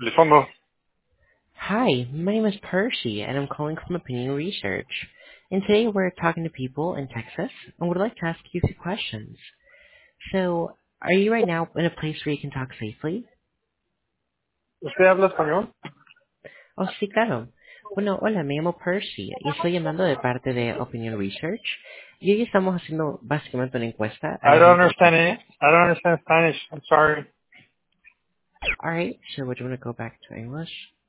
Lifondo. Hi, my name is Percy, and I'm calling from Opinion Research. And today we're talking to people in Texas, and would like to ask you a few questions. So, are you right now in a place where you can talk safely? ¿Usted habla español? Oh, sí, claro. Bueno, hola, me llamo Percy y estoy llamando de parte de Opinion Research. Y hoy estamos haciendo básicamente una encuesta a I la don't gente. understand it. I don't understand Spanish. I'm sorry. Alright, so would you want to go back to English?